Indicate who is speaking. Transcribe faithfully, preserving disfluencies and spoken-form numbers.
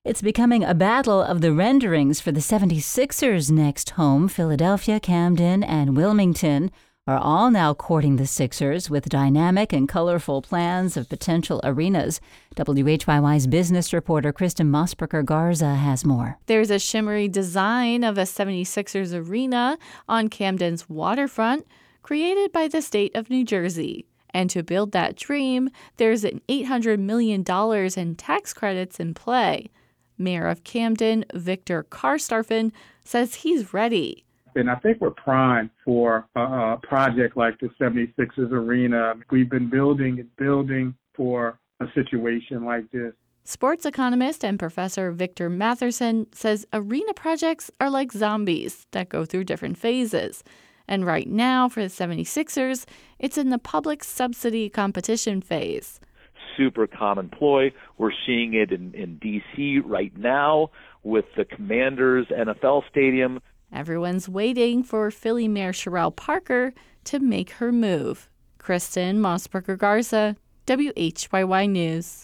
Speaker 1: It's becoming a battle of the renderings for the seventy-sixers' next home. Philadelphia, Camden, and Wilmington are all now courting the Sixers with dynamic and colorful plans of potential arenas. W H Y Y's business reporter Kristen Mosberger Garza has more.
Speaker 2: There's a shimmery design of a seventy-sixers arena on Camden's waterfront, created by the state of New Jersey. And to build that dream, there's an eight hundred million dollars in tax credits in play. Mayor of Camden, Victor Karstafen, says he's ready.
Speaker 3: And I think we're primed for a project like the seventy-sixers arena. We've been building and building for a situation like this.
Speaker 2: Sports economist and professor Victor Matherson says arena projects are like zombies that go through different phases. And right now, for the seventy-sixers, it's in the public subsidy competition phase.
Speaker 4: Super common ploy. We're seeing it in, in D C right now with the Commanders N F L stadium.
Speaker 2: Everyone's waiting for Philly Mayor Cherelle Parker to make her move. Kristen Mosberger Garza, W H Y Y News.